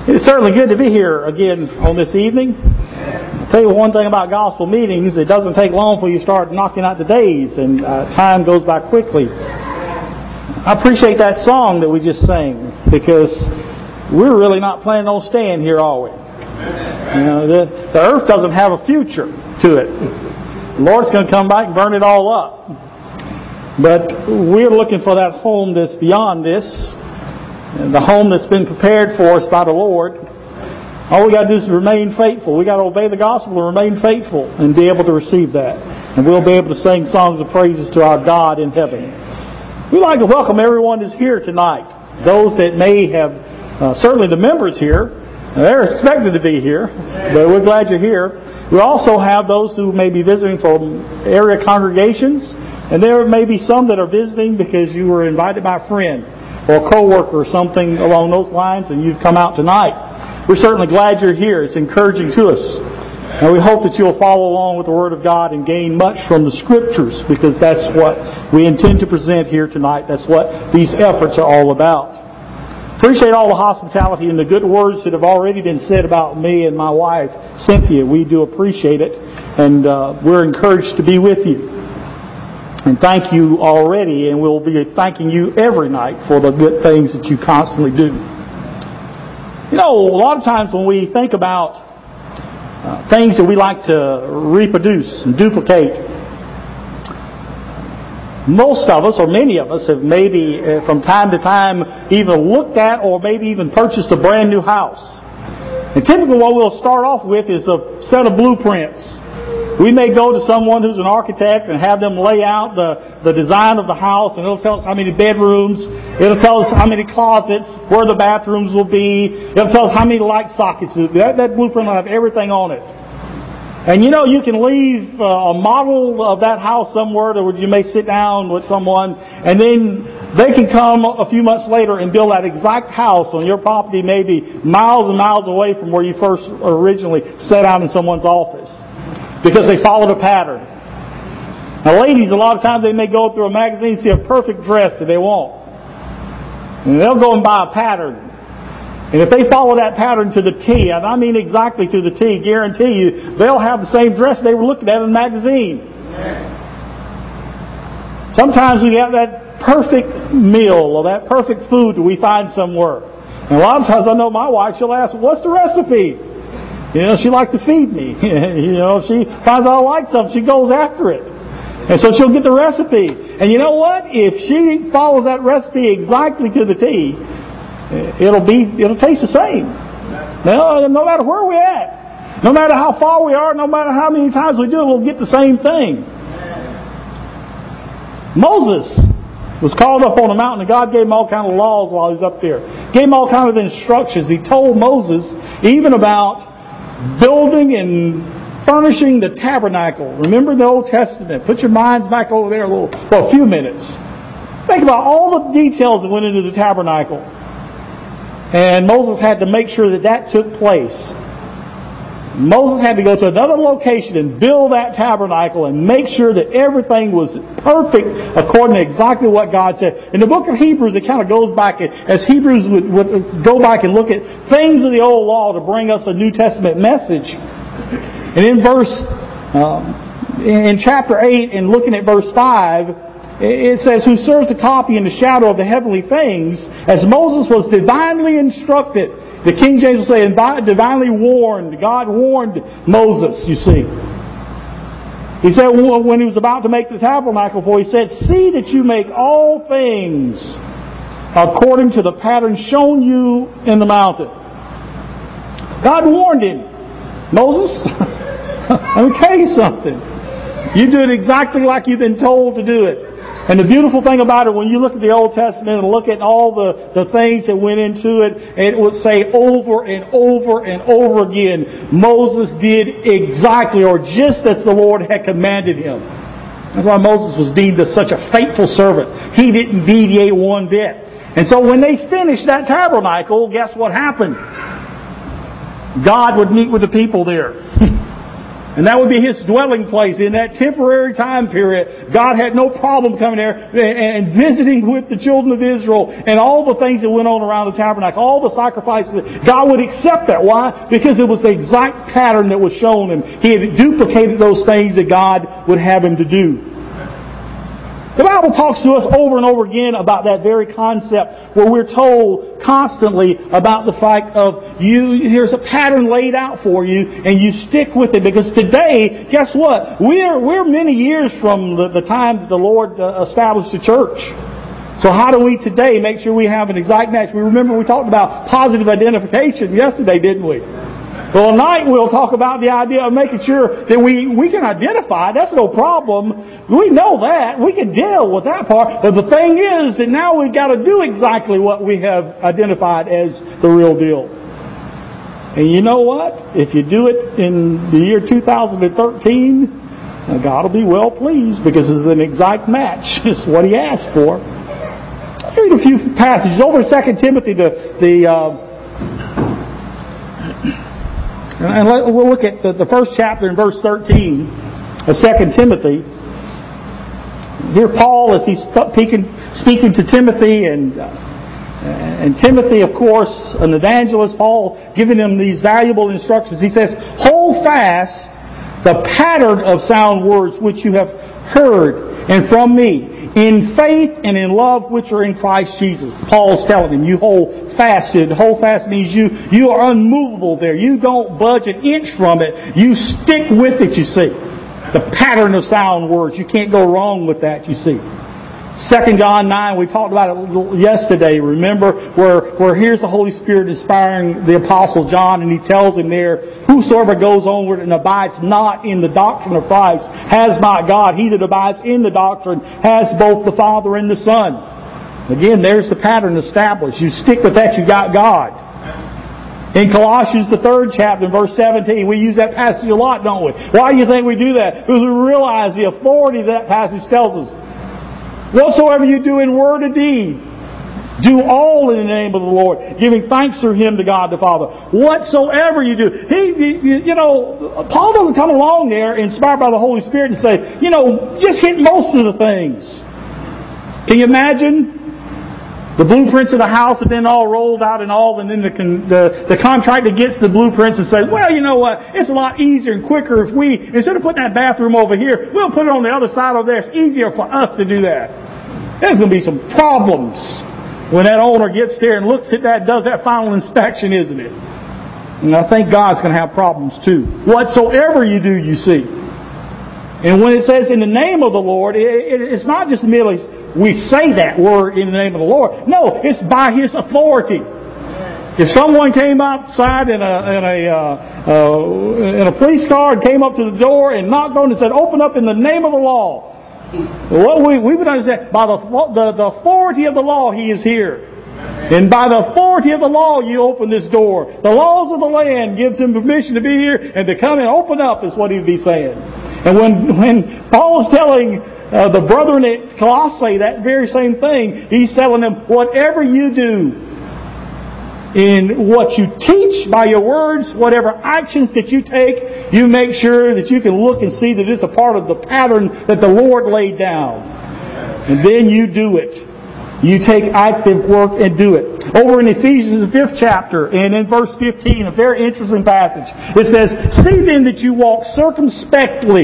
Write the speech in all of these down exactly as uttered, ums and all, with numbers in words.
It's certainly good to be here again on this evening. I'll tell you one thing about gospel meetings, it doesn't take long before you start knocking out the days, and uh, time goes by quickly. I appreciate that song that we just sang, because we're really not planning on staying here, are we? You know, the, the earth doesn't have a future to it. The Lord's going to come back and burn it all up. But we're looking for that home that's beyond this, the home that's been prepared for us by the Lord. All we got to do is remain faithful. We got to obey the gospel and remain faithful and be able to receive that. And we'll be able to sing songs of praises to our God in heaven. We'd like to welcome everyone who's here tonight. Those that may have, uh, certainly the members here, they're expected to be here, but we're glad you're here. We also have those who may be visiting from area congregations, and there may be some that are visiting because you were invited by a friend or a co-worker or something along those lines, and you've come out tonight. We're certainly glad you're here. It's encouraging to us. And we hope that you'll follow along with the Word of God and gain much from the Scriptures, because that's what we intend to present here tonight. That's what these efforts are all about. Appreciate all the hospitality and the good words that have already been said about me and my wife, Cynthia. We do appreciate it, and uh, we're encouraged to be with you. And thank you already, and we'll be thanking you every night for the good things that you constantly do. You know, a lot of times when we think about uh, things that we like to reproduce and duplicate, most of us, or many of us, have maybe uh, from time to time either looked at or maybe even purchased a brand new house. And typically what we'll start off with is a set of blueprints. We may go to someone who's an architect and have them lay out the, the design of the house, and it'll tell us how many bedrooms, it'll tell us how many closets, where the bathrooms will be, it'll tell us how many light sockets. That, that blueprint will have everything on it. And you know, you can leave uh, a model of that house somewhere where you may sit down with someone, and then they can come a few months later and build that exact house on your property, maybe miles and miles away from where you first originally sat down in someone's office, because they followed a pattern. Now ladies, a lot of times they may go through a magazine and see a perfect dress that they want, and they'll go and buy a pattern. And if they follow that pattern to the T, and I mean exactly to the T, guarantee you, they'll have the same dress they were looking at in the magazine. Sometimes we have that perfect meal or that perfect food that we find somewhere. And a lot of times I know my wife, she'll ask, what's the recipe? You know, she likes to feed me. You know, if she finds out I like something, she goes after it. And so she'll get the recipe. And you know what? If she follows that recipe exactly to the T, it'll be, it'll taste the same. No, no matter where we're at, no matter how far we are, no matter how many times we do it, we'll get the same thing. Moses was called up on a mountain, and God gave him all kind of laws while he was up there. Gave him all kind of instructions. He told Moses even about building and furnishing the tabernacle. Remember the Old Testament. Put your minds back over there a little, for a few minutes. Think about all the details that went into the tabernacle. And Moses had to make sure that that took place. Moses had to go to another location and build that tabernacle and make sure that everything was perfect according to exactly what God said. In the book of Hebrews, it kind of goes back, as Hebrews would, would go back and look at things of the old law to bring us a New Testament message. And in verse, um, in chapter eight, and looking at verse five, it says, who serves a copy in the shadow of the heavenly things, as Moses was divinely instructed. The King James will say, divinely warned. God warned Moses, you see. He said, when he was about to make the tabernacle for, he said, see that you make all things according to the pattern shown you in the mountain. God warned him. Moses, let me tell you something. You do it exactly like you've been told to do it. And the beautiful thing about it, when you look at the Old Testament and look at all the, the things that went into it, it would say over and over and over again, Moses did exactly or just as the Lord had commanded him. That's why Moses was deemed as such a faithful servant. He didn't deviate one bit. And so when they finished that tabernacle, guess what happened? God would meet with the people there. And that would be His dwelling place in that temporary time period. God had no problem coming there and visiting with the children of Israel and all the things that went on around the tabernacle, all the sacrifices. God would accept that. Why? Because it was the exact pattern that was shown him. He had duplicated those things that God would have him to do. The Bible talks to us over and over again about that very concept, where we're told constantly about the fact of you, there's a pattern laid out for you and you stick with it. Because today, guess what? We're, we're many years from the, the time that the Lord uh, established the church. So how do we today make sure we have an exact match? We remember we talked about positive identification yesterday, didn't we? Well, tonight we'll talk about the idea of making sure that we, we can identify. That's no problem. We know that. We can deal with that part. But the thing is that now we've got to do exactly what we have identified as the real deal. And you know what? If you do it in the year two thousand thirteen, God will be well pleased, because it's an exact match. It's what He asked for. I'll read a few passages. Over in Second Timothy, the... the uh, And we'll look at the first chapter in verse thirteen of Second Timothy. Here Paul, as he's speaking, speaking to Timothy, and uh, and Timothy, of course, an evangelist, Paul giving him these valuable instructions. He says, "Hold fast the pattern of sound words which you have heard and from me, in faith and in love which are in Christ Jesus." Paul's telling him, you hold fast. Hold fast means you, you are unmovable there. You don't budge an inch from it. You stick with it, you see. The pattern of sound words. You can't go wrong with that, you see. Second John nine, we talked about it yesterday, remember, where, where here's the Holy Spirit inspiring the Apostle John, and he tells him there, "Whosoever goes onward and abides not in the doctrine of Christ has not God. He that abides in the doctrine has both the Father and the Son." Again, there's the pattern established. You stick with that, you got God. In Colossians, the third chapter, verse seventeen, we use that passage a lot, don't we? Why do you think we do that? Because we realize the authority that passage tells us. "Whatsoever you do in word or deed, do all in the name of the Lord, giving thanks through Him to God the Father." Whatsoever you do. He, he, you know, Paul doesn't come along there inspired by the Holy Spirit and say, you know, just hit most of the things. Can you imagine? The blueprints of the house have been all rolled out and all, and then the, the, the contractor gets the blueprints and says, well, you know what, it's a lot easier and quicker if we, instead of putting that bathroom over here, we'll put it on the other side over there. It's easier for us to do that. There's going to be some problems when that owner gets there and looks at that, does that final inspection, isn't it? And I think God's going to have problems too. Whatsoever you do, you see. And when it says in the name of the Lord, it, it, it's not just merely we say that word in the name of the Lord. No, it's by His authority. If someone came outside in a in a uh, uh, in a police car and came up to the door and knocked on it and said, "Open up in the name of the law," what we we would understand, by the, the the authority of the law, He is here. And by the authority of the law, you open this door. The laws of the land gives Him permission to be here and to come and open up, is what He'd be saying. And when when Paul is telling uh, the brethren at Colossae that very same thing, he's telling them, whatever you do, in what you teach by your words, whatever actions that you take, you make sure that you can look and see that it's a part of the pattern that the Lord laid down. And then you do it. You take active work and do it. Over in Ephesians, the fifth chapter, and in verse fifteen, a very interesting passage. It says, "See then that you walk circumspectly,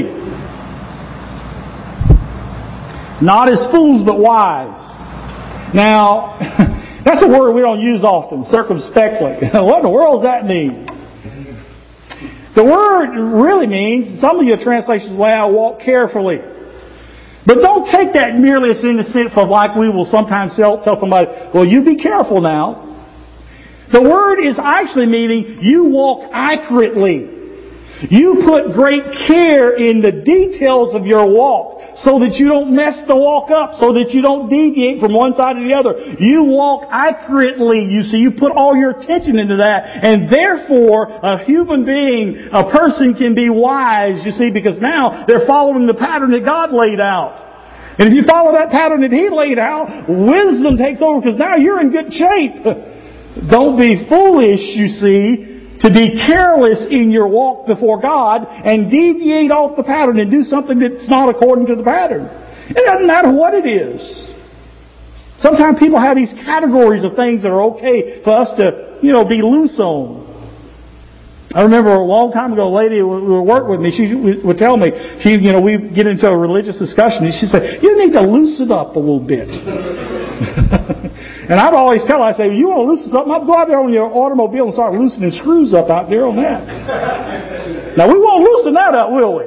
not as fools but wise." Now, that's a word we don't use often, circumspectly. What in the world does that mean? The word really means, some of your translations, well, walk carefully. But don't take that merely as in the sense of like we will sometimes tell, tell somebody, well, you be careful now. The word is actually meaning you walk accurately. You put great care in the details of your walk so that you don't mess the walk up, so that you don't deviate from one side to the other. You walk accurately, you see. You put all your attention into that. And therefore, a human being, a person can be wise, you see, because now they're following the pattern that God laid out. And if you follow that pattern that He laid out, wisdom takes over because now you're in good shape. Don't be foolish, you see, to to be careless in your walk before God and deviate off the pattern and do something that's not according to the pattern. It doesn't matter what it is. Sometimes people have these categories of things that are okay for us to, you know, be loose on. I remember a long time ago, a lady who would work with me, she would tell me, she, you know, we'd get into a religious discussion, and she'd say, you need to loosen up a little bit. And I'd always tell her, I say, you want to loosen something up? Go out there on your automobile and start loosening screws up out there on that. Now, we won't loosen that up, will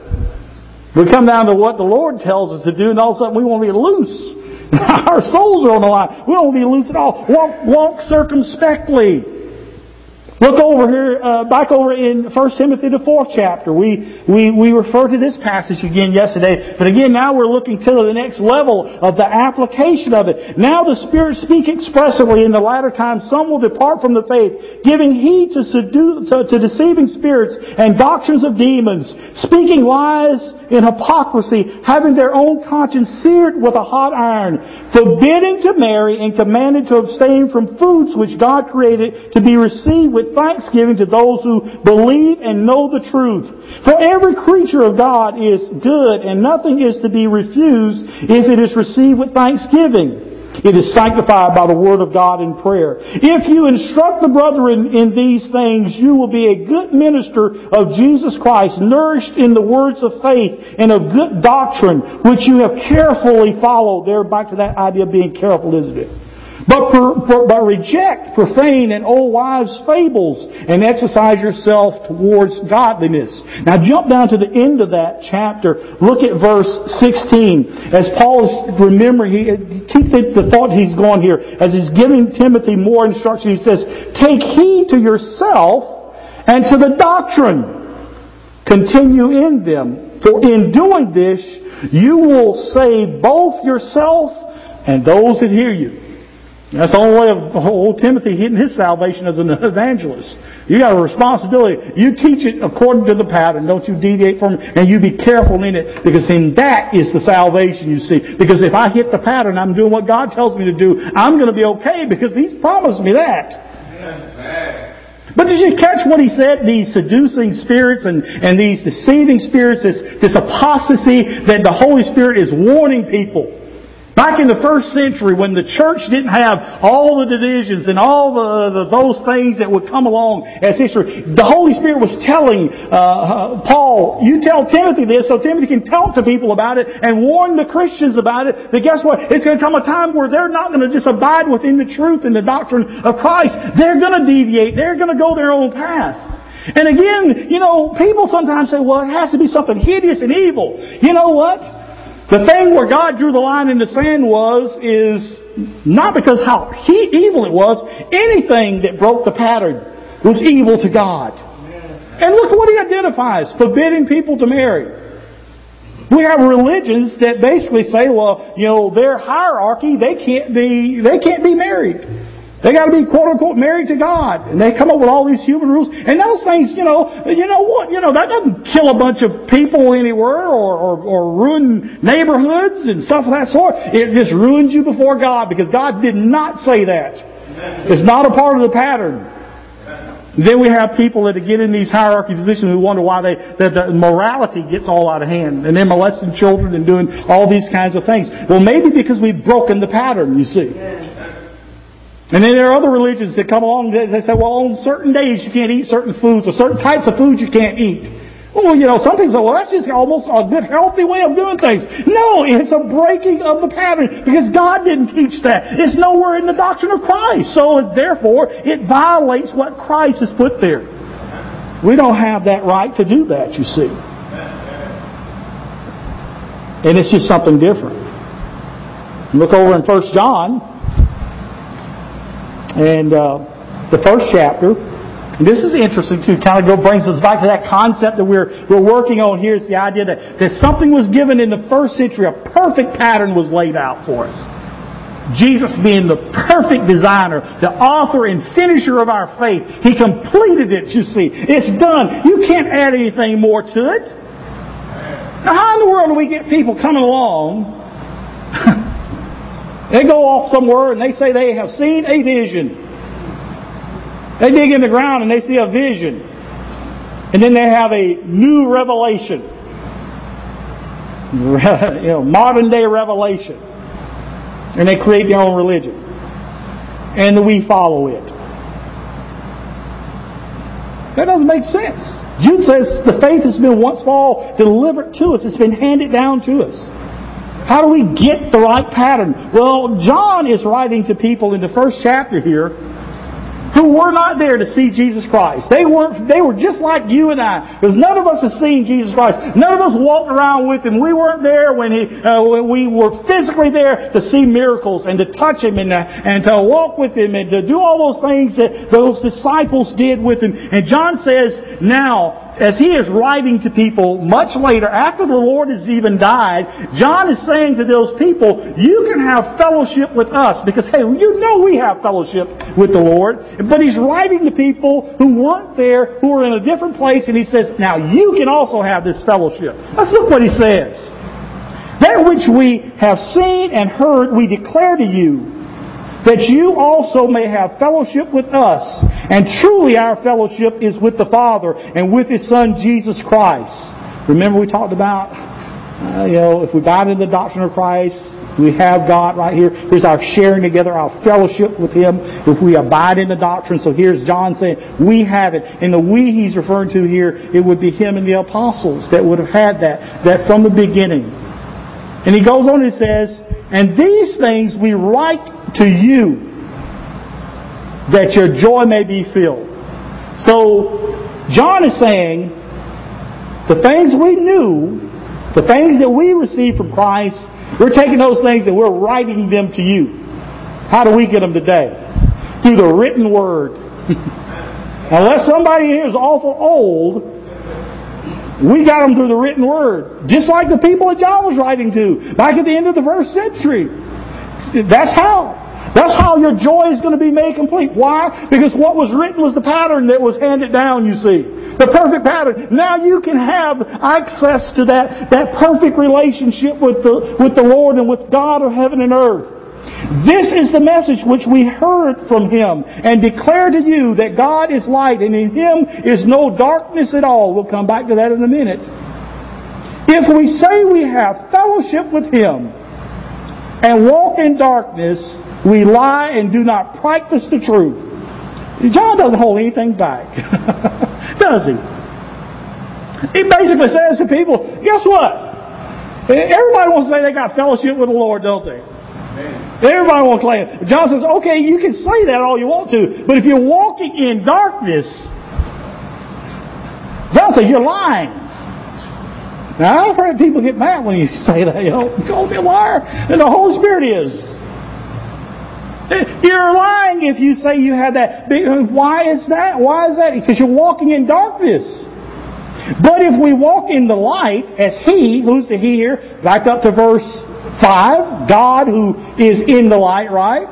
we? We come down to what the Lord tells us to do, and all of a sudden we want to be loose. Our souls are on the line. We don't want to be loose at all. Walk, walk circumspectly. Look over here, uh, back over in First Timothy, the fourth chapter. We, we, we referred to this passage again yesterday. But again, now we're looking to the next level of the application of it. Now the Spirit speak expressively in the latter times. Some will depart from the faith, giving heed to, sedu- to, to deceiving spirits and doctrines of demons, speaking lies in hypocrisy, having their own conscience seared with a hot iron, forbidding to marry and commanded to abstain from foods which God created to be received with thanksgiving to those who believe and know the truth. For every creature of God is good, and nothing is to be refused if it is received with thanksgiving. It is sanctified by the word of God in prayer. If you instruct the brethren in these things, you will be a good minister of Jesus Christ, nourished in the words of faith and of good doctrine, which you have carefully followed. There, back to that idea of being careful, isn't it? But, per, per, but reject profane and old wives' fables and exercise yourself towards godliness. Now jump down to the end of that chapter. Look at verse sixteen. As Paul is, remember, he, keep the, the thought he's going here. As he's giving Timothy more instruction, he says, take heed to yourself and to the doctrine. Continue in them. For in doing this, you will save both yourself and those that hear you. That's the only way of old Timothy hitting his salvation as an evangelist. You got a responsibility. You teach it according to the pattern. Don't you deviate from it. And you be careful in it. Because in that is the salvation, you see. Because if I hit the pattern, I'm doing what God tells me to do, I'm going to be okay because He's promised me that. But did you catch what he said? These seducing spirits and, and these deceiving spirits, this, this apostasy that the Holy Spirit is warning people. Back in the first century, when the church didn't have all the divisions and all the, the those things that would come along as history, the Holy Spirit was telling uh, Paul, you tell Timothy this so Timothy can talk to people about it and warn the Christians about it. But guess what? It's going to come a time where they're not going to just abide within the truth and the doctrine of Christ. They're going to deviate. They're going to go their own path. And again, you know, people sometimes say, well, it has to be something hideous and evil. You know what? The thing where God drew the line in the sand was, is not because how he, evil it was. Anything that broke the pattern was evil to God. And look at what He identifies. Forbidding people to marry. We have religions that basically say, well, you know, their hierarchy, they can't be, they can't be married. They got to be quote unquote married to God, and they come up with all these human rules. And those things, you know, you know what, you know, that doesn't kill a bunch of people anywhere, or, or, or ruin neighborhoods and stuff of that sort. It just ruins you before God, because God did not say that. It's not a part of the pattern. Then we have people that get in these hierarchy positions who wonder why they that the morality gets all out of hand, and they're molesting children and doing all these kinds of things. Well, maybe because we've broken the pattern, you see. And then there are other religions that come along that they say, well, on certain days you can't eat certain foods, or certain types of foods you can't eat. Well, you know, some people say, well, that's just almost a good, healthy way of doing things. No, it's a breaking of the pattern, because God didn't teach that. It's nowhere in the doctrine of Christ. So it's, therefore, it violates what Christ has put there. We don't have that right to do that, you see. And it's just something different. Look over in First John. And uh, the first chapter, and this is interesting too, kind of go brings us back to that concept that we're we're working on here. Is the idea that, that something was given in the first century, a perfect pattern was laid out for us. Jesus being the perfect designer, the author and finisher of our faith, He completed it, you see. It's done. You can't add anything more to it. Now how in the world do we get people coming along? They go off somewhere and they say they have seen a vision. They dig in the ground and they see a vision. And then they have a new revelation. You know, modern day revelation. And they create their own religion. And we follow it. That doesn't make sense. Jude says the faith has been once for all delivered to us. It's been handed down to us. How do we get the right pattern? Well, John is writing to people in the first chapter here who were not there to see Jesus Christ. They weren't. They were just like you and I, because none of us has seen Jesus Christ. None of us walked around with Him. We weren't there when He. Uh, when we were physically there to see miracles and to touch Him and to, and to walk with Him and to do all those things that those disciples did with Him. And John says now, as he is writing to people much later, after the Lord has even died, John is saying to those people, you can have fellowship with us. Because, hey, you know we have fellowship with the Lord. But he's writing to people who weren't there, who were in a different place, and he says, now you can also have this fellowship. Let's look what he says. That which we have seen and heard we declare to you, that you also may have fellowship with us. And truly our fellowship is with the Father and with His Son Jesus Christ. Remember we talked about, uh, you know, if we abide in the doctrine of Christ, we have God right here. Here's our sharing together, our fellowship with Him, if we abide in the doctrine. So here's John saying, we have it. And the we he's referring to here, it would be him and the apostles that would have had that, that from the beginning. And he goes on and says, and these things we write to you, that your joy may be filled. So, John is saying, the things we knew, the things that we received from Christ, we're taking those things and we're writing them to you. How do we get them today? Through the written Word. Unless somebody here is awful old, we got them through the written Word. Just like the people that John was writing to, back at the end of the first century. That's how. That's how your joy is going to be made complete. Why? Because what was written was the pattern that was handed down, you see. The perfect pattern. Now you can have access to that, that perfect relationship with the, with the Lord and with God of heaven and earth. This is the message which we heard from Him and declare to you that God is light and in Him is no darkness at all. We'll come back to that in a minute. If we say we have fellowship with Him and walk in darkness, we lie and do not practice the truth. John doesn't hold anything back. Does he? He basically says to people, guess what? Everybody wants to say they got fellowship with the Lord, don't they? Amen. Everybody wants to claim it. John says, okay, you can say that all you want to, but if you're walking in darkness, John says you're lying. Now, I've heard people get mad when you say that. You know, you call me a liar, and the Holy Spirit is. You're lying if you say you have that. Why is that? Why is that? Because you're walking in darkness. But if we walk in the light, as He, who's the He here? Back up to verse five. God who is in the light, right?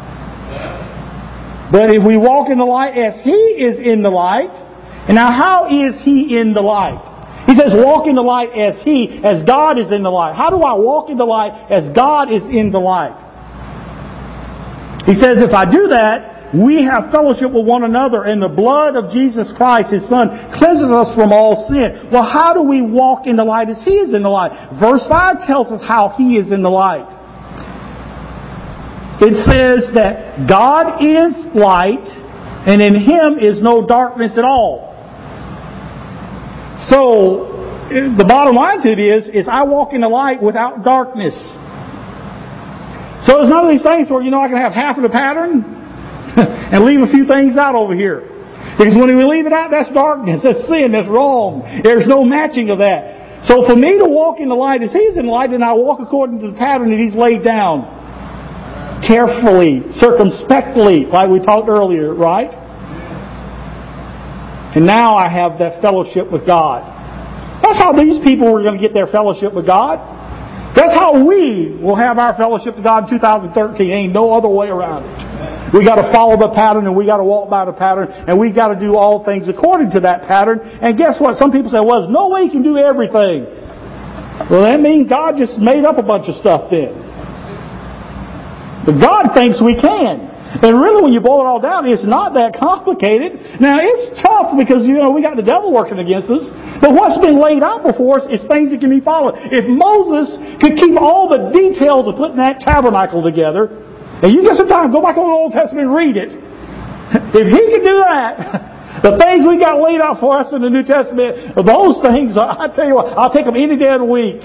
But if we walk in the light as He is in the light. And now how is He in the light? He says walk in the light as He, as God is in the light. How do I walk in the light as God is in the light? He says, if I do that, we have fellowship with one another, and the blood of Jesus Christ, His Son, cleanses us from all sin. Well, how do we walk in the light as He is in the light? Verse five tells us how He is in the light. It says that God is light, and in Him is no darkness at all. So, the bottom line to it is, is I walk in the light without darkness. So there's none of these things where, you know, I can have half of the pattern and leave a few things out over here. Because when we leave it out, that's darkness, that's sin, that's wrong. There's no matching of that. So for me to walk in the light as He's in the light, and I walk according to the pattern that He's laid down. Carefully, circumspectly, like we talked earlier, right? And now I have that fellowship with God. That's how these people were going to get their fellowship with God. That's how we will have our fellowship with God in two thousand thirteen. Ain't no other way around it. We got to follow the pattern, and we got to walk by the pattern, and we got to do all things according to that pattern. And guess what? Some people say, well, there's no way you can do everything. Well, that means God just made up a bunch of stuff then. But God thinks we can. And really, when you boil it all down, it's not that complicated. Now, it's tough because, you know, we got the devil working against us. But what's been laid out before us is things that can be followed. If Moses could keep all the details of putting that tabernacle together, and you get some time, go back on the Old Testament and read it. If he could do that, the things we got laid out for us in the New Testament, those things, I tell you what, I'll take them any day of the week.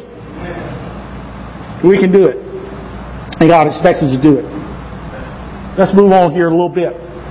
We can do it. And God expects us to do it. Let's move on here a little bit.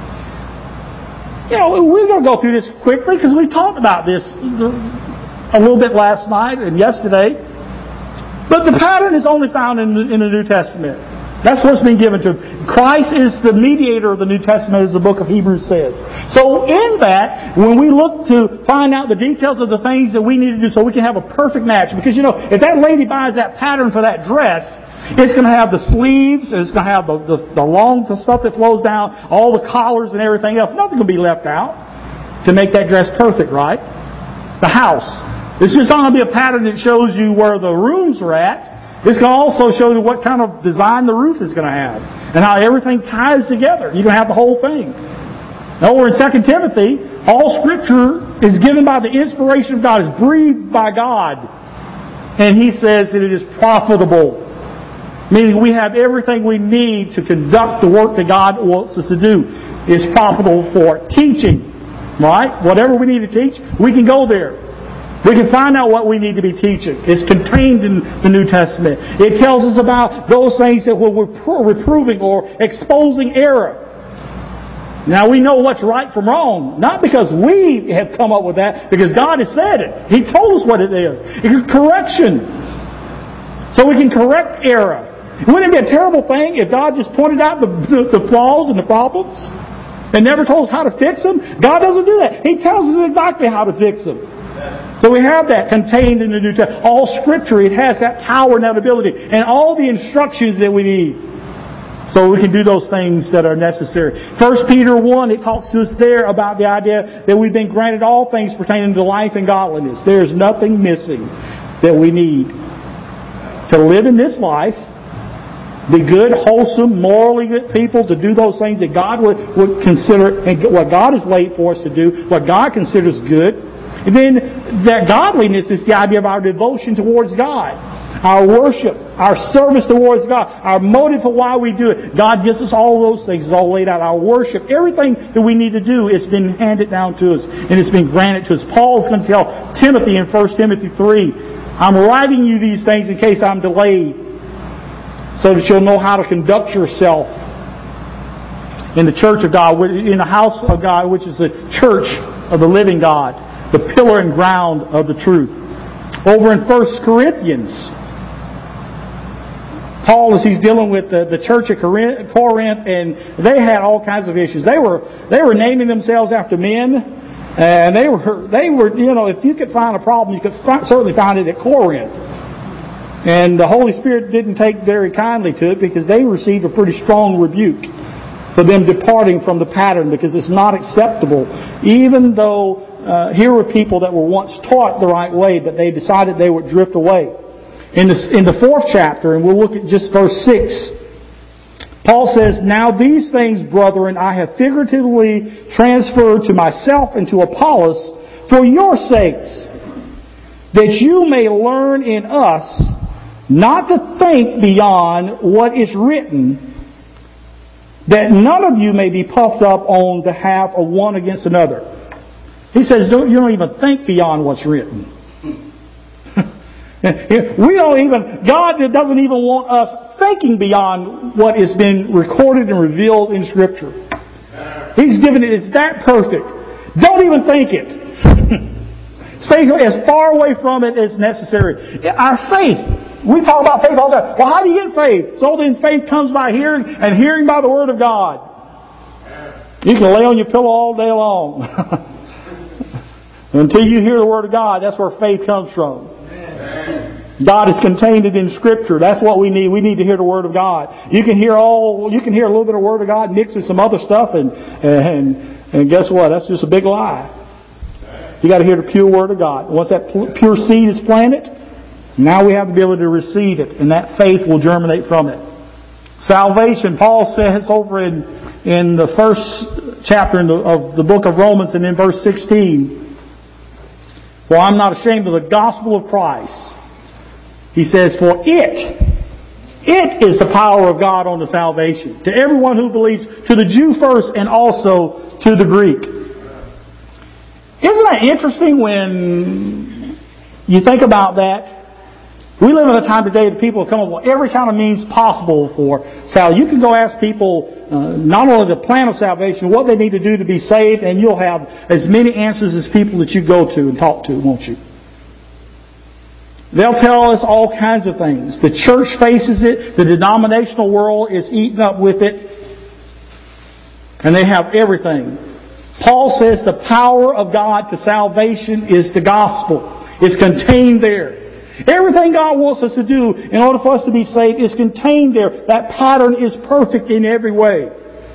You know, we're going to go through this quickly because we talked about this a little bit last night and yesterday. But the pattern is only found in the, in the New Testament. That's what's been given to him. Christ is the mediator of the New Testament, as the book of Hebrews says. So in that, when we look to find out the details of the things that we need to do so we can have a perfect match, because, you know, if that lady buys that pattern for that dress, it's going to have the sleeves, it's going to have the, the, the long the stuff that flows down, all the collars and everything else. Nothing will be left out to make that dress perfect, right? The house. It's just not going to be a pattern that shows you where the rooms are at. It's going to also show you what kind of design the roof is going to have and how everything ties together. You're going to have the whole thing. Now, over in Second Timothy, all Scripture is given by the inspiration of God, is breathed by God. And he says that it is profitable. Meaning we have everything we need to conduct the work that God wants us to do. It's profitable for teaching. Right? Whatever we need to teach, we can go there. We can find out what we need to be teaching. It's contained in the New Testament. It tells us about those things that we're reproving or exposing error. Now we know what's right from wrong. Not because we have come up with that, because God has said it. He told us what it is. It's correction. So we can correct error. Wouldn't it be a terrible thing if God just pointed out the, the, the flaws and the problems and never told us how to fix them? God doesn't do that. He tells us exactly how to fix them. So we have that contained in the New Testament. All Scripture, it has that power and that ability. And all the instructions that we need. So we can do those things that are necessary. First Peter one, it talks to us there about the idea that we've been granted all things pertaining to life and godliness. There's nothing missing that we need to live in this life, be good, wholesome, morally good people, to do those things that God would, would consider, and what God has laid for us to do, what God considers good. And then that godliness is the idea of our devotion towards God, our worship, our service towards God, our motive for why we do it. God gives us all those things. It's all laid out. Our worship, everything that we need to do, it's been handed down to us and it's been granted to us. Paul's going to tell Timothy in First Timothy three, I'm writing you these things in case I'm delayed, so that you'll know how to conduct yourself in the church of God, in the house of God, which is the church of the living God, the pillar and ground of the truth. Over in First Corinthians, Paul, as he's dealing with the, the church of Corinth, Corinth, and they had all kinds of issues. They were they were naming themselves after men, and they were they were you know if you could find a problem, you could find, certainly find it at Corinth. And the Holy Spirit didn't take very kindly to it because they received a pretty strong rebuke for them departing from the pattern, because it's not acceptable. Even though uh, here were people that were once taught the right way, but they decided they would drift away. In the, in the fourth chapter, and we'll look at just verse six, Paul says, Now these things, brethren, I have figuratively transferred to myself and to Apollos for your sakes, that you may learn in us not to think beyond what is written, that none of you may be puffed up on behalf of one against another. He says, don't, you don't even think beyond what's written. We don't even, God doesn't even want us thinking beyond what has been recorded and revealed in Scripture. He's given it, it's that perfect. Don't even think it. Stay as far away from it as necessary. Our faith. We talk about faith all the time. Well, how do you get faith? So then faith comes by hearing, and hearing by the Word of God. You can lay on your pillow all day long. Until you hear the Word of God, that's where faith comes from. God has contained it in Scripture. That's what we need. We need to hear the Word of God. You can hear all, you can hear a little bit of Word of God mixed with some other stuff, and and and guess what? That's just a big lie. You got to hear the pure Word of God. Once that pure seed is planted, now we have the ability to receive it, and that faith will germinate from it. Salvation, Paul says over in in the first chapter in the, of the book of Romans, and in verse sixteen, "For I'm not ashamed of the gospel of Christ." He says, "For it, it is the power of God unto salvation, to everyone who believes, to the Jew first and also to the Greek." Isn't that interesting when you think about that? We live in a time today that people have come up with every kind of means possible for salvation. You can go ask people uh, not only the plan of salvation, what they need to do to be saved, and you'll have as many answers as people that you go to and talk to, won't you? They'll tell us all kinds of things. The church faces it. The denominational world is eaten up with it. And they have everything. Paul says the power of God to salvation is the gospel. It's contained there. Everything God wants us to do in order for us to be saved is contained there. That pattern is perfect in every way.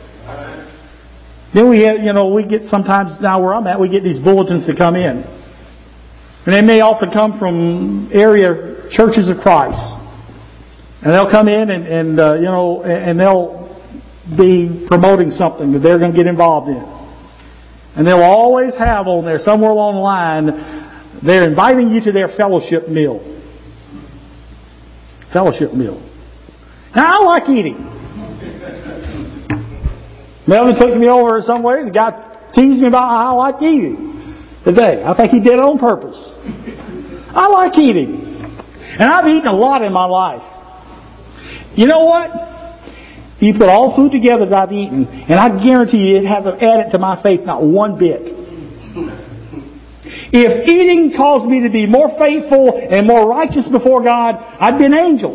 Then we have, you know, we get sometimes, now where I'm at, we get these bulletins that come in. And they may often come from area churches of Christ. And they'll come in and, and uh, you know, and they'll be promoting something that they're going to get involved in. And they'll always have on there, somewhere along the line, they're inviting you to their fellowship meal. Fellowship meal. Now, I like eating. Melvin took me over somewhere, and the guy teased me about how I like eating today. I think he did it on purpose. I like eating. And I've eaten a lot in my life. You know what? You put all food together that I've eaten, and I guarantee you it hasn't added to my faith not one bit. If eating caused me to be more faithful and more righteous before God, I'd be an angel.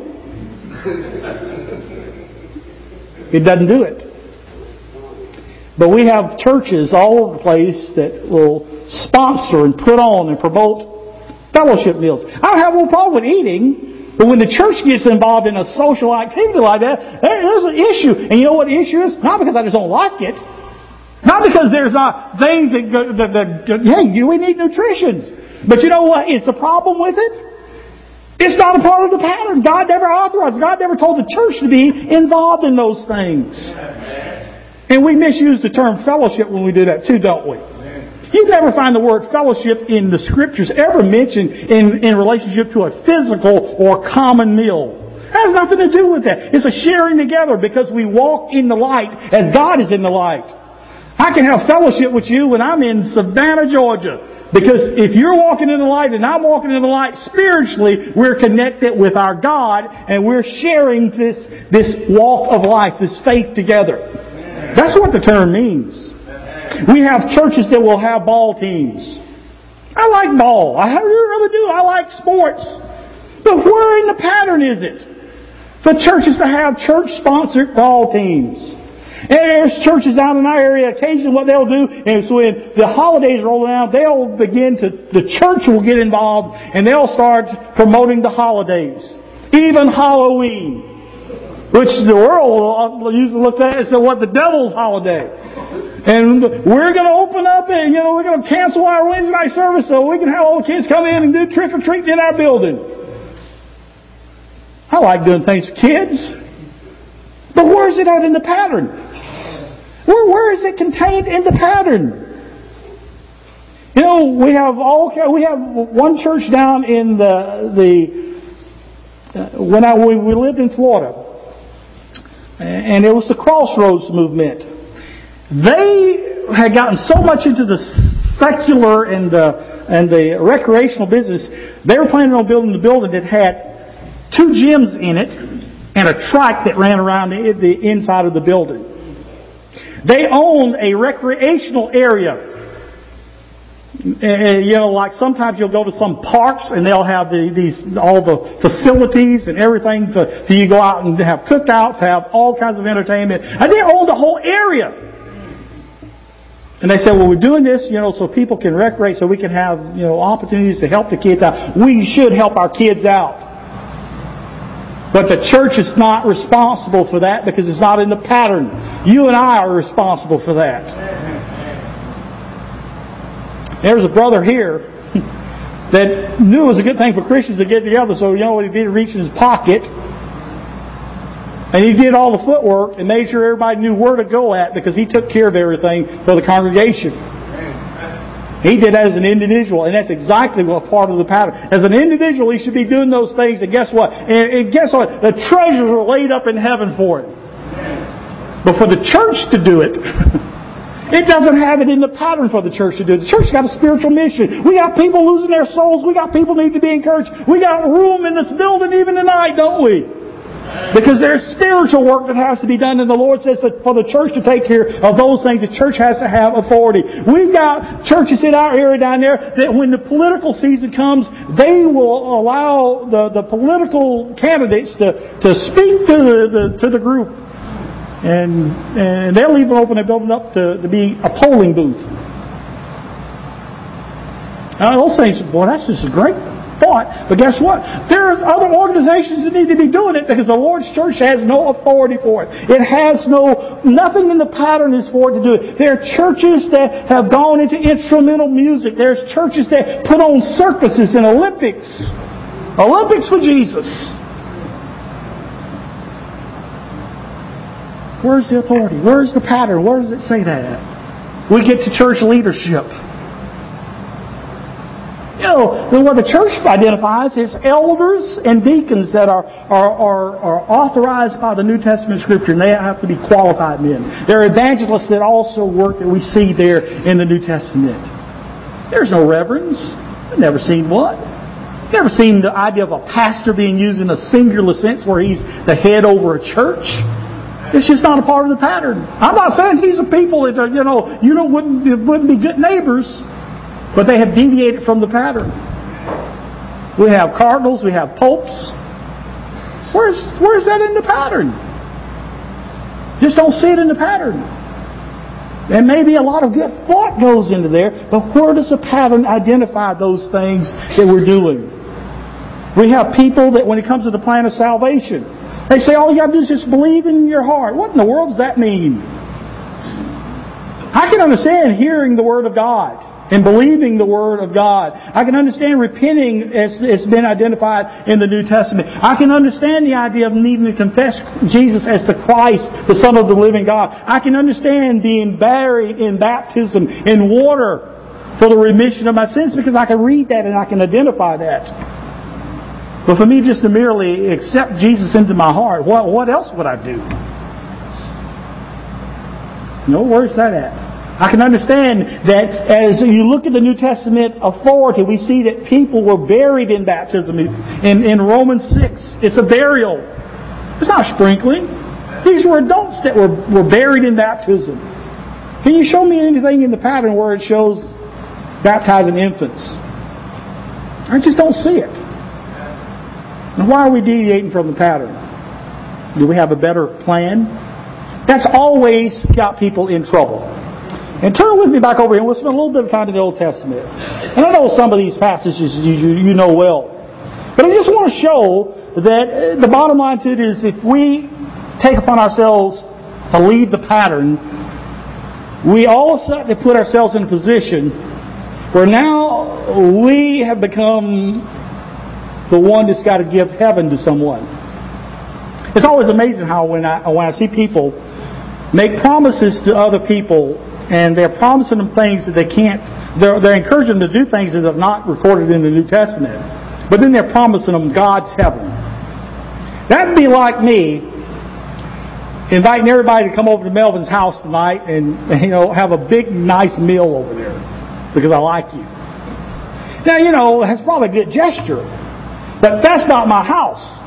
It doesn't do it. But we have churches all over the place that will sponsor and put on and promote fellowship meals. I don't have no problem with eating, but when the church gets involved in a social activity like that, there's an issue. And you know what the issue is? Not because I just don't like it. Not because there's not things that, go, that, that hey, we need nutrition. But you know what is the problem with it? It's not a part of the pattern. God never authorized. God never told the church to be involved in those things. And we misuse the term fellowship when we do that too, don't we? You never find the word fellowship in the Scriptures ever mentioned in, in relationship to a physical or common meal. It has nothing to do with that. It's a sharing together because we walk in the light as God is in the light. I can have fellowship with you when I'm in Savannah, Georgia. Because if you're walking in the light and I'm walking in the light, spiritually, we're connected with our God and we're sharing this, this walk of life, this faith together. That's what the term means. We have churches that will have ball teams. I like ball. I really do. I like sports. But where in the pattern is it for churches to have church-sponsored ball teams? And there's churches out in our area, occasionally what they'll do is when the holidays roll around, they'll begin to, the church will get involved and they'll start promoting the holidays. Even Halloween, which the world will usually look at as what the devil's holiday. And we're going to open up and, you know, we're going to cancel our Wednesday night service so we can have all the kids come in and do trick-or-treating in our building. I like doing things for kids. But where is it at in the pattern? Where, where is it contained in the pattern? You know, we have all we have one church down in the the uh, when I we, we lived in Florida, and it was the Crossroads movement. They had gotten so much into the secular and the and the recreational business, they were planning on building a building that had two gyms in it and a track that ran around the, the inside of the building. They owned a recreational area. And, you know, like sometimes you'll go to some parks and they'll have the, these all the facilities and everything for, for you to go out and have cookouts, have all kinds of entertainment. And they owned the whole area. And they said, well, we're doing this, you know, so people can recreate, so we can have, you know, opportunities to help the kids out. We should help our kids out. But the church is not responsible for that because it's not in the pattern. You and I are responsible for that. There's a brother here that knew it was a good thing for Christians to get together, so you know what he did? He reached in his pocket And he did all the footwork and made sure everybody knew where to go at because he took care of everything for the congregation. He did that as an individual, and that's exactly what part of the pattern. As an individual, he should be doing those things, and guess what? And, and guess what? The treasures are laid up in heaven for it. But for the church to do it, it doesn't have it in the pattern for the church to do it. The church's got a spiritual mission. We got people losing their souls. We got people need to be encouraged. We got room in this building even tonight, don't we? Because there's spiritual work that has to be done, and the Lord says that for the church to take care of those things, the church has to have authority. We've got churches in our area down there that when the political season comes, they will allow the, the political candidates to, to speak to the, the to the group. And and they'll even open their building up to, to be a polling booth. Now those things, boy, that's just a great thought. But guess what? There are other organizations that need to be doing it because the Lord's church has no authority for it. It has no, nothing in the pattern is for it to do it. There are churches that have gone into instrumental music. There's churches that put on circuses and Olympics. Olympics for Jesus. Where's the authority? Where's the pattern? Where does it say that? We get to church leadership. You know, what the church identifies is elders and deacons that are, are, are, are authorized by the New Testament Scripture, and they have to be qualified men. There are evangelists that also work that we see there in the New Testament. There's no reverends. I've never seen one. Never seen the idea of a pastor being used in a singular sense where he's the head over a church. It's just not a part of the pattern. I'm not saying these are people that are, you know, you know wouldn't wouldn't be good neighbors. But they have deviated from the pattern. We have cardinals, we have popes. Where's where's that in the pattern? Just don't see it in the pattern. And maybe a lot of good thought goes into there, but where does the pattern identify those things that we're doing? We have people that when it comes to the plan of salvation, they say all you got to do is just believe in your heart. What in the world does that mean? I can understand hearing the Word of God and believing the Word of God. I can understand repenting as it's been identified in the New Testament. I can understand the idea of needing to confess Jesus as the Christ, the Son of the living God. I can understand being buried in baptism in water for the remission of my sins because I can read that and I can identify that. But for me just to merely accept Jesus into my heart, what, what else would I do? No, where's that at? I can understand that as you look at the New Testament authority, we see that people were buried in baptism. In, in Romans six, it's a burial. It's not sprinkling. These were adults that were, were buried in baptism. Can you show me anything in the pattern where it shows baptizing infants? I just don't see it. And why are we deviating from the pattern? Do we have a better plan? That's always got people in trouble. And turn with me back over here. We'll spend a little bit of time in the Old Testament. And I know some of these passages you, you, you know well. But I just want to show that the bottom line to it is if we take upon ourselves to lead the pattern, we all suddenly put ourselves in a position where now we have become the one that's got to give heaven to someone. It's always amazing how when I when I see people make promises to other people and they're promising them things that they can't, they're, they're encouraging them to do things that are not recorded in the New Testament. But then they're promising them God's heaven. That'd be like me inviting everybody to come over to Melvin's house tonight and, you know, have a big, nice meal over there because I like you. Now, you know, that's probably a good gesture, but that's not my house.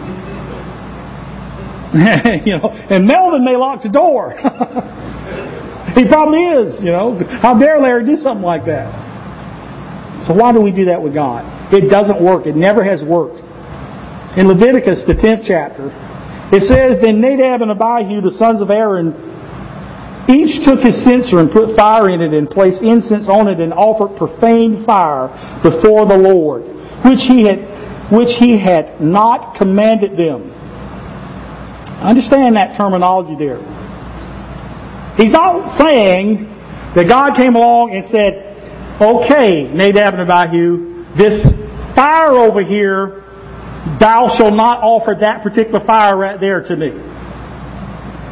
You know, and Melvin may lock the door. He probably is, you know. How dare Larry do something like that? So why do we do that with God? It doesn't work. It never has worked. In Leviticus, the tenth chapter, it says, Then Nadab and Abihu, the sons of Aaron, each took his censer and put fire in it and placed incense on it and offered profane fire before the Lord, which he had, which he had not commanded them. Understand that terminology there. He's not saying that God came along and said, okay, Nadab and Abihu, this fire over here, thou shalt not offer that particular fire right there to me.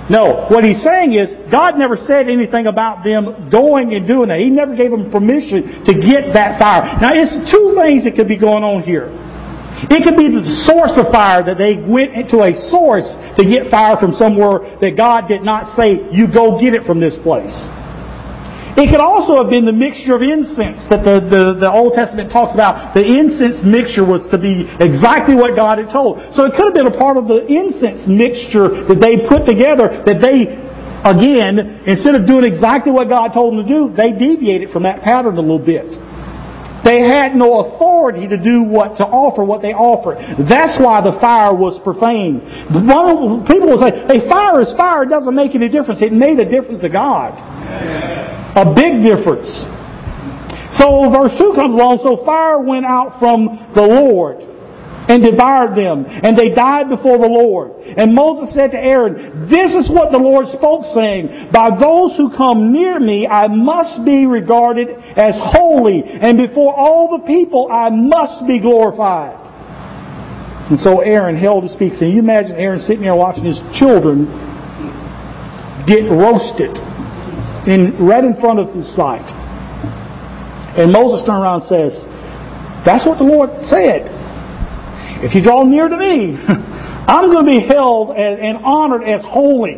No, what he's saying is God never said anything about them going and doing that. He never gave them permission to get that fire. Now, it's two things that could be going on here. It could be the source of fire, that they went into a source to get fire from somewhere that God did not say, you go get it from this place. It could also have been the mixture of incense that the, the, the Old Testament talks about. The incense mixture was to be exactly what God had told. So it could have been a part of the incense mixture that they put together, that they, again, instead of doing exactly what God told them to do, they deviated from that pattern a little bit. They had no authority to do what, to offer what they offered. That's why the fire was profane. People will say, hey, fire is fire, it doesn't make any difference. It made a difference to God. A big difference. So verse two comes along, so fire went out from the Lord and devoured them, and they died before the Lord. And Moses said to Aaron, this is what the Lord spoke, saying, by those who come near me I must be regarded as holy, and before all the people I must be glorified. And so Aaron held his peace. Can you imagine Aaron sitting there watching his children get roasted in right in front of his sight? And Moses turned around and says, that's what the Lord said. If you draw near to me, I'm going to be held and, and honored as holy.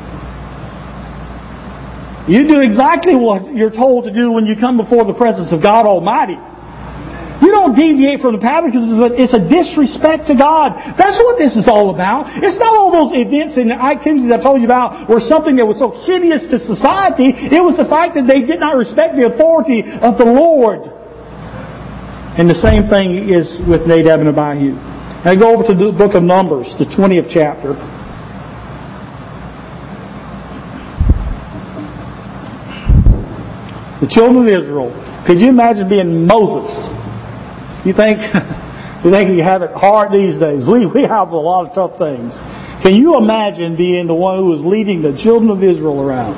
You do exactly what you're told to do when you come before the presence of God Almighty. You don't deviate from the pattern because it's a, it's a disrespect to God. That's what this is all about. It's not all those events and activities I told you about were something that was so hideous to society. It was the fact that they did not respect the authority of the Lord. And the same thing is with Nadab and Abihu. Now go over to the book of Numbers, the twentieth chapter. The children of Israel. Could you imagine being Moses? You think you think you have it hard these days? We we have a lot of tough things. Can you imagine being the one who was leading the children of Israel around?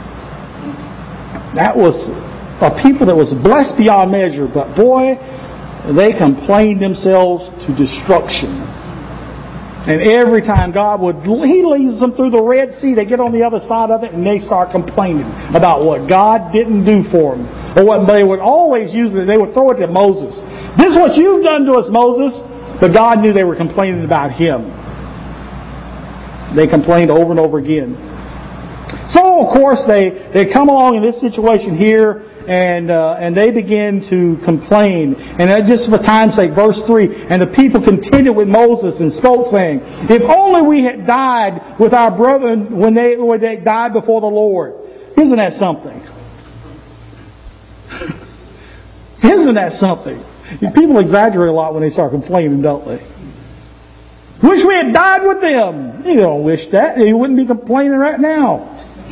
That was a people that was blessed beyond measure, but boy, they complained themselves to destruction. And every time God would, He leads them through the Red Sea, they get on the other side of it and they start complaining about what God didn't do for them. Or what they would always use it, they would throw it to Moses. This is what you've done to us, Moses. But God knew they were complaining about Him. They complained over and over again. So, of course, they, they come along in this situation here, and uh, and they begin to complain. And just for time's sake, verse three, and the people continued with Moses and spoke, saying, if only we had died with our brethren when they, when they died before the Lord. Isn't that something? Isn't that something? People exaggerate a lot when they start complaining, don't they? Wish we had died with them. You don't wish that. You wouldn't be complaining right now.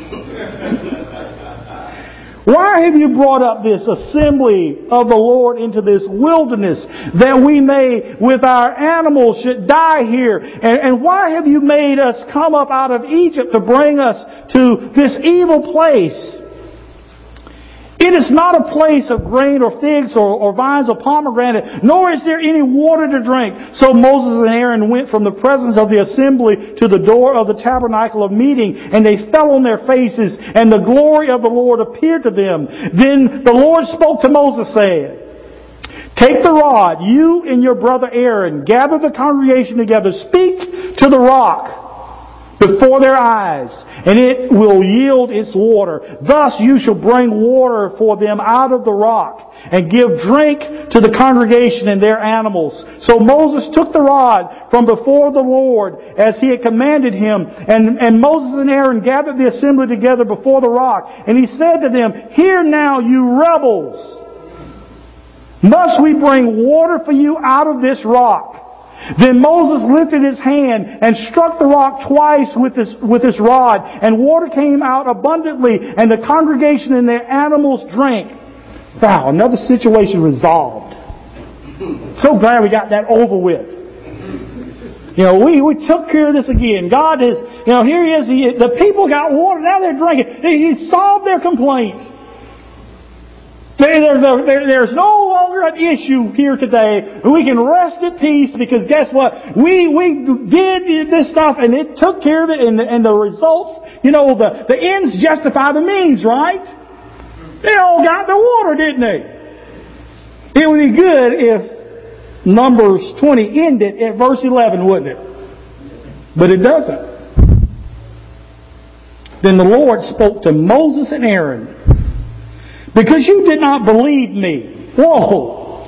Why have you brought up this assembly of the Lord into this wilderness, that we may with our animals should die here? And, and why have you made us come up out of Egypt to bring us to this evil place? It is not a place of grain or figs or, or vines or pomegranate, nor is there any water to drink. So Moses and Aaron went from the presence of the assembly to the door of the tabernacle of meeting, and they fell on their faces, and the glory of the Lord appeared to them. Then the Lord spoke to Moses, saying, take the rod, you and your brother Aaron, gather the congregation together, speak to the rock before their eyes, and it will yield its water. Thus you shall bring water for them out of the rock, and give drink to the congregation and their animals. So Moses took the rod from before the Lord as he had commanded him, and, and Moses and Aaron gathered the assembly together before the rock. And he said to them, hear now, you rebels, must we bring water for you out of this rock? Then Moses lifted his hand and struck the rock twice with his, with his rod, and water came out abundantly, and the congregation and their animals drank. Wow, another situation resolved. So glad we got that over with. You know, we, we took care of this again. God is, you know, here he is. He, the people got water, now they're drinking. He solved their complaint. There, there, there, there's no longer an issue here today. We can rest at peace because guess what? We we did this stuff and it took care of it, and the, and the results, you know, the, the ends justify the means, right? They all got the water, didn't they? It would be good if Numbers twenty ended at verse eleven, wouldn't it? But it doesn't. Then the Lord spoke to Moses and Aaron. Because you did not believe me. Whoa.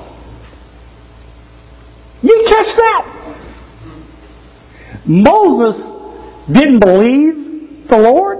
You catch that? Moses didn't believe the Lord?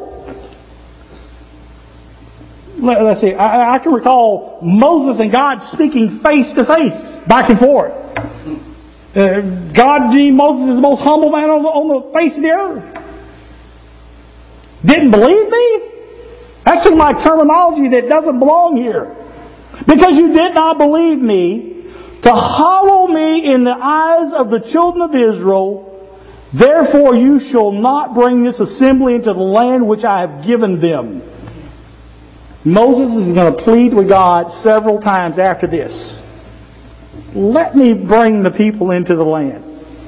Let, let's see. I, I can recall Moses and God speaking face to face, back and forth. Uh, God deemed Moses as the most humble man on the, on the face of the earth. Didn't believe me? That's in my terminology that doesn't belong here. Because you did not believe me, to hallow me in the eyes of the children of Israel, therefore you shall not bring this assembly into the land which I have given them. Moses is going to plead with God several times after this. Let me bring the people into the land.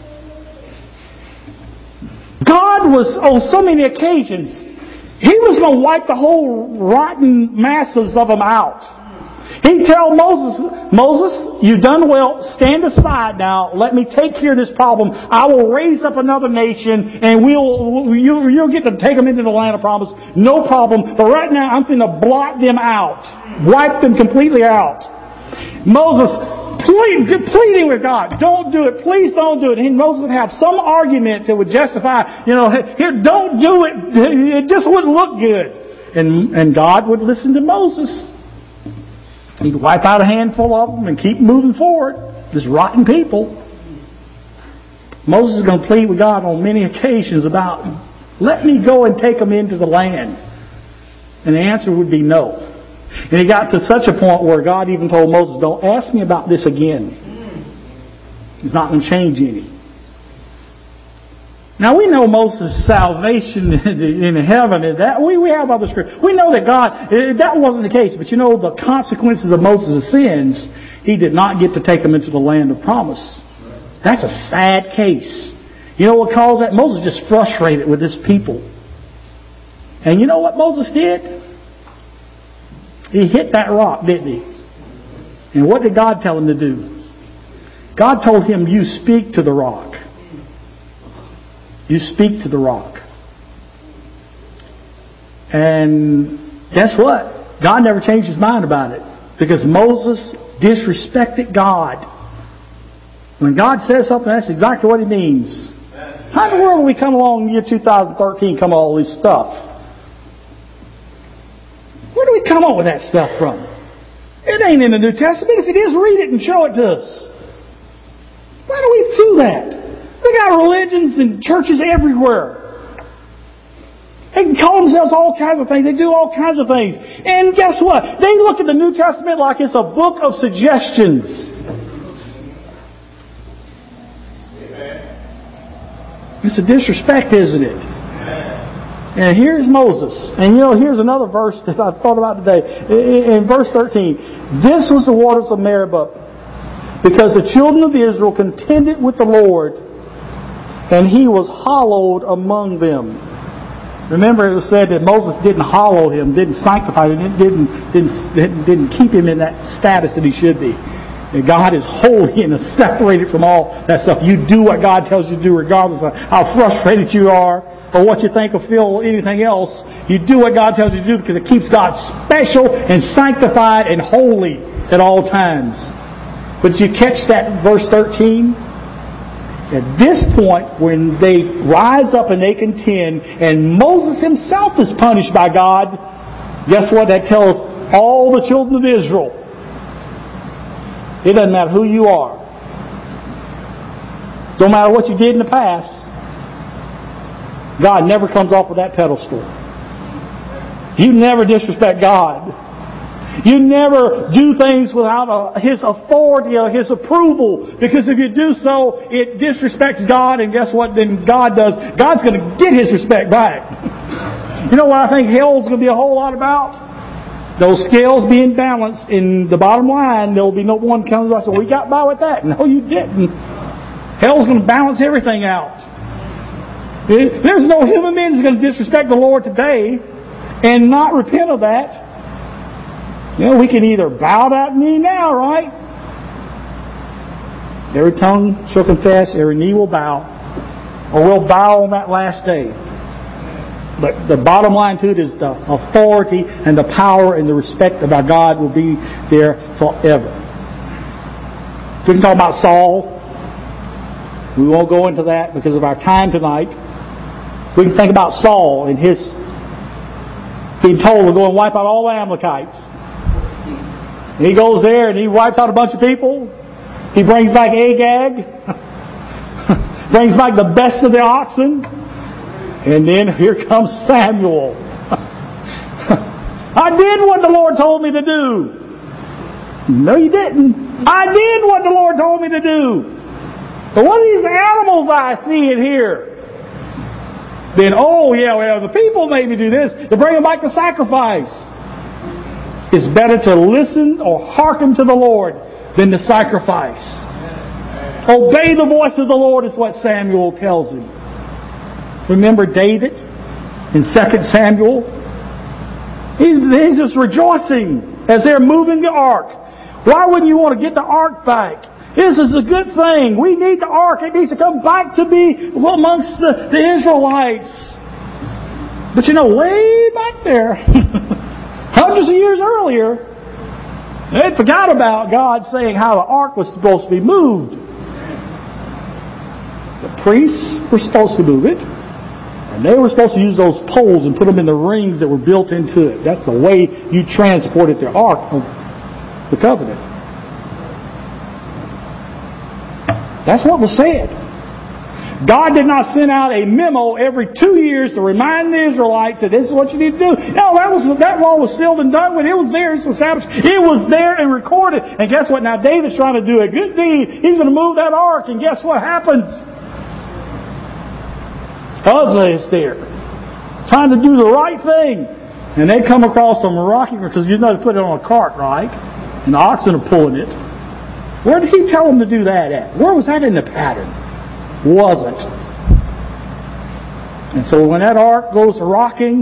God was, on so many occasions, He was going to wipe the whole rotten masses of them out. He'd tell Moses, Moses, you've done well. Stand aside now. Let me take care of this problem. I will raise up another nation, and we'll you, you'll get to take them into the land of promise. No problem. But right now, I'm going to blot them out, wipe them completely out. Moses, plead, pleading with God, don't do it. Please don't do it. And Moses would have some argument that would justify, you know, here, don't do it. It just wouldn't look good. And and God would listen to Moses. He'd wipe out a handful of them and keep moving forward. This rotten people. Moses is going to plead with God on many occasions about, let me go and take them into the land. And the answer would be no. And he got to such a point where God even told Moses, don't ask me about this again. It's not going to change any. Now we know Moses' salvation in heaven. That we, we have other scriptures. We know that God, that wasn't the case. But you know the consequences of Moses' sins, he did not get to take them into the land of promise. That's a sad case. You know what caused that? Moses just frustrated with his people. And you know what Moses did? He hit that rock, didn't he? And what did God tell him to do? God told him, you speak to the rock. You speak to the rock. And guess what? God never changed his mind about it. Because Moses disrespected God. When God says something, that's exactly what he means. How in the world do we come along in the year two thousand thirteen, come all this stuff? Where do we come up with that stuff from? It ain't in the New Testament. If it is, read it and show it to us. Why do we do that? We got religions and churches everywhere. They can call themselves all kinds of things. They do all kinds of things. And guess what? They look at the New Testament like it's a book of suggestions. It's a disrespect, isn't it? And here's Moses. And you know, here's another verse that I thought about today. In verse thirteen, this was the waters of Meribah, because the children of Israel contended with the Lord, and he was hallowed among them. Remember, it was said that Moses didn't hallow him, didn't sanctify him, didn't, didn't, didn't, didn't keep him in that status that he should be. And God is holy and is separated from all that stuff. You do what God tells you to do regardless of how frustrated you are or what you think or feel or anything else. You do what God tells you to do because it keeps God special and sanctified and holy at all times. But you catch that verse thirteen? At this point, when they rise up and they contend, and Moses himself is punished by God, guess what? That tells all the children of Israel, it doesn't matter who you are. Don't matter what you did in the past. God never comes off of that pedestal. You never disrespect God. You never do things without a, His authority or His approval. Because if you do so, it disrespects God. And guess what then God does? God's going to get His respect back. You know what I think hell's going to be a whole lot about? Those scales being balanced, in the bottom line, there will be no one comes and says, we got by with that. No, you didn't. Hell's going to balance everything out. There's no human being who's going to disrespect the Lord today and not repent of that. You know, we can either bow that knee now, right? Every tongue shall confess, every knee will bow, or we'll bow on that last day. But the bottom line to it is the authority and the power and the respect of our God will be there forever. We can talk about Saul. We won't go into that because of our time tonight. We can think about Saul and his being told to go and wipe out all the Amalekites. And he goes there and he wipes out a bunch of people. He brings back Agag. Brings back the best of the oxen. And then here comes Samuel. I did what the Lord told me to do. No, you didn't. I did what the Lord told me to do. But what are these animals I see in here? Then, oh yeah, well, the people made me do this. To bring them back to sacrifice. It's better to listen or hearken to the Lord than to sacrifice. Obey the voice of the Lord is what Samuel tells him. Remember David in Second Samuel? He's, he's just rejoicing as they're moving the ark. Why wouldn't you want to get the ark back? This is a good thing. We need the ark. It needs to come back to be amongst the, the Israelites. But you know, way back there, hundreds of years earlier, they forgot about God saying how the ark was supposed to be moved. The priests were supposed to move it. And they were supposed to use those poles and put them in the rings that were built into it. That's the way you transported the ark of the covenant. That's what was said. God did not send out a memo every two years to remind the Israelites that this is what you need to do. No, that was that law was sealed and done with. It was there. It's established. It was there and recorded. And guess what? Now David's trying to do a good deed. He's going to move that ark. And guess what happens? Uzzah is there, trying to do the right thing. And they come across some rocky, because you know they put it on a cart, right? And the oxen are pulling it. Where did he tell them to do that at? Where was that in the pattern? Wasn't. And so when that ark goes rocking,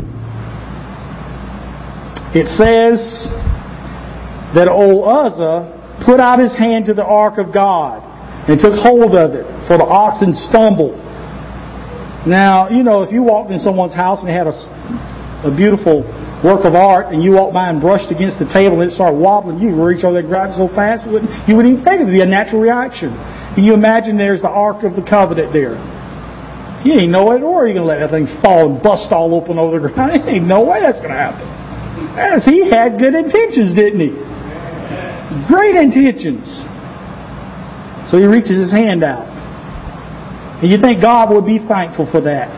it says that old Uzzah put out his hand to the ark of God and took hold of it, for the oxen stumbled. Now, you know, if you walked in someone's house and they had a, a beautiful work of art and you walked by and brushed against the table and it started wobbling, you would reach over there and grab it so fast, you wouldn't, you wouldn't even think it would be a natural reaction. Can you imagine there's the Ark of the Covenant there? You ain't no way, or are you going to let that thing fall and bust all open over the ground? There ain't no way that's going to happen. As he had good intentions, didn't he? Great intentions. So he reaches his hand out. And you think God would be thankful for that?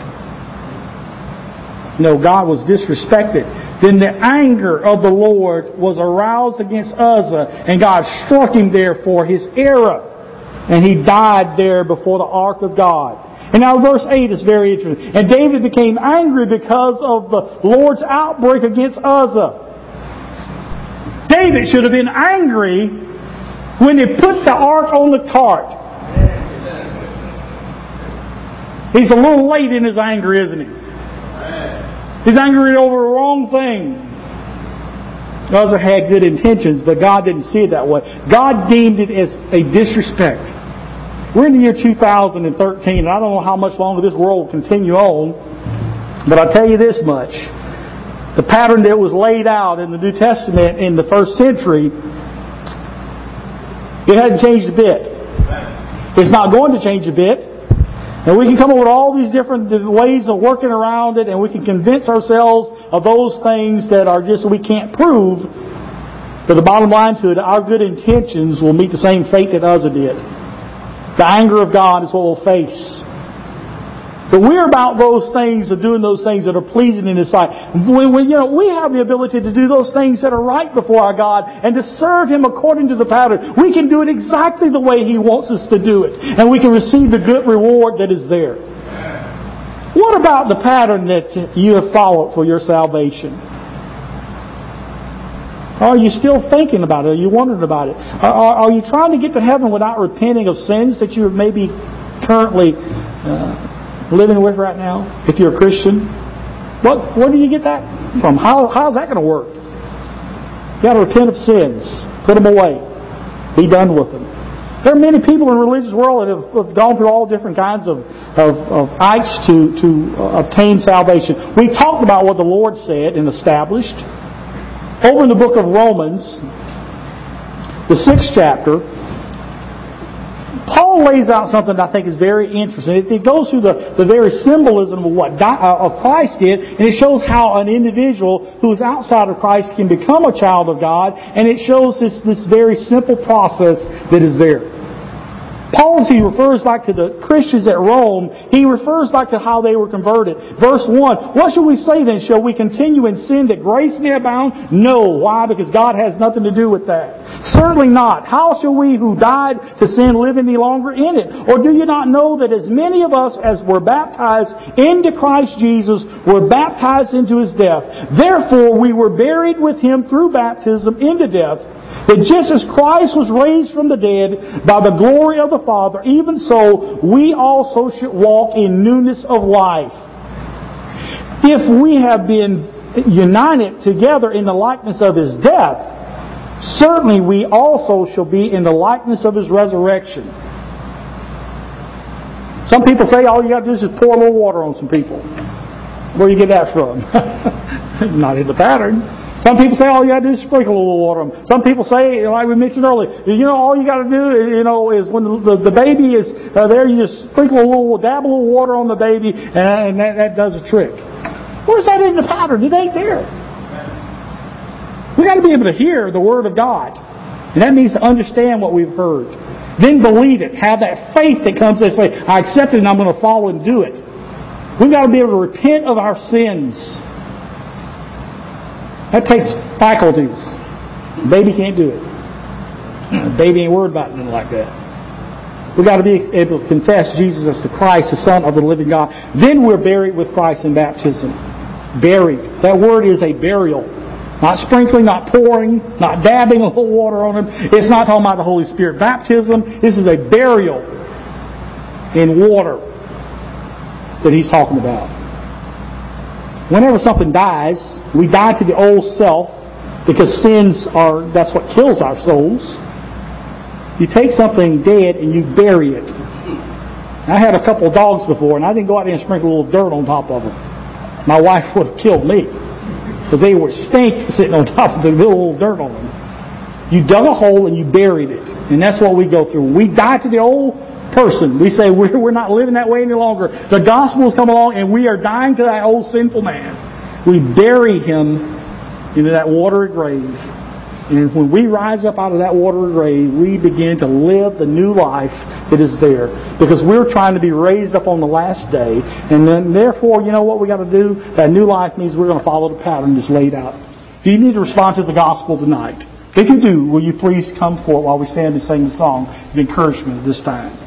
No, God was disrespected. Then the anger of the Lord was aroused against Uzzah, and God struck him there for his error. And he died there before the ark of God. And now verse eight is very interesting. And David became angry because of the Lord's outbreak against Uzzah. David should have been angry when he put the ark on the cart. He's a little late in his anger, isn't he? He's angry over the wrong thing. Uzzah had good intentions, but God didn't see it that way. God deemed it as a disrespect. We're in the year two thousand thirteen, and I don't know how much longer this world will continue on, but I'll tell you this much. The pattern that was laid out in the New Testament in the first century, it hadn't changed a bit. It's not going to change a bit. And we can come up with all these different ways of working around it, and we can convince ourselves of those things that are just we can't prove. But the bottom line to it, our good intentions will meet the same fate that Uzzah did. The anger of God is what we'll face. But we're about those things of doing those things that are pleasing in His sight. When, when, you know, we have the ability to do those things that are right before our God and to serve Him according to the pattern. We can do it exactly the way He wants us to do it. And we can receive the good reward that is there. What about the pattern that you have followed for your salvation? Are you still thinking about it? Are you wondering about it? Are, are you trying to get to heaven without repenting of sins that you are maybe currently uh, living with right now? If you're a Christian, what where do you get that from? How how's that going to work? You got to repent of sins, put them away, be done with them. There are many people in the religious world that have, have gone through all different kinds of, of, of acts to, to uh, obtain salvation. We talked about what the Lord said and established. Over in the book of Romans, the sixth chapter, Paul lays out something that I think is very interesting. It, it goes through the, the very symbolism of what di- uh, of Christ did, and it shows how an individual who is outside of Christ can become a child of God, and it shows this, this very simple process that is there. Paul, as he refers back to the Christians at Rome, he refers back to how they were converted. Verse one, what shall we say then? Shall we continue in sin that grace may abound? No. Why? Because God has nothing to do with that. Certainly not. How shall we who died to sin live any longer in it? Or do you not know that as many of us as were baptized into Christ Jesus were baptized into His death? Therefore we were buried with Him through baptism into death, that just as Christ was raised from the dead by the glory of the Father, even so we also should walk in newness of life. If we have been united together in the likeness of His death, certainly we also shall be in the likeness of His resurrection. Some people say all you got to do is just pour a little water on some people. Where do you get that from? Not in the pattern. Some people say all you got to do is sprinkle a little water on them. Some people say, like we mentioned earlier, you know, all you got to do, you know, is when the, the, the baby is uh, there, you just sprinkle a little, dab a little water on the baby, and, and that, that does a trick. Where's that in the pattern? It ain't there. We got to be able to hear the Word of God, and that means to understand what we've heard. Then believe it. Have that faith that comes and say, I accept it, and I'm going to follow and do it. We've got to be able to repent of our sins. That takes faculties. Baby can't do it. Baby ain't worried about nothing like that. We've got to be able to confess Jesus as the Christ, the Son of the living God. Then we're buried with Christ in baptism. Buried. That word is a burial. Not sprinkling, not pouring, not dabbing a little water on them. It's not talking about the Holy Spirit baptism. This is a burial in water that he's talking about. Whenever something dies, we die to the old self, because sins are, that's what kills our souls. You take something dead and you bury it. I had a couple of dogs before, and I didn't go out there and sprinkle a little dirt on top of them. My wife would have killed me, because they were stink sitting on top of the little dirt on them. You dug a hole and you buried it. And that's what we go through. We die to the old person. We say we're, we're not living that way any longer. The gospel has come along and we are dying to that old sinful man. We bury him into that watery grave. And when we rise up out of that watery grave, we begin to live the new life that is there. Because we're trying to be raised up on the last day. And then therefore, you know what we got to do? That new life means we're going to follow the pattern that's laid out. Do you need to respond to the gospel tonight? If you do, will you please come forward while we stand and sing the song of encouragement at this time?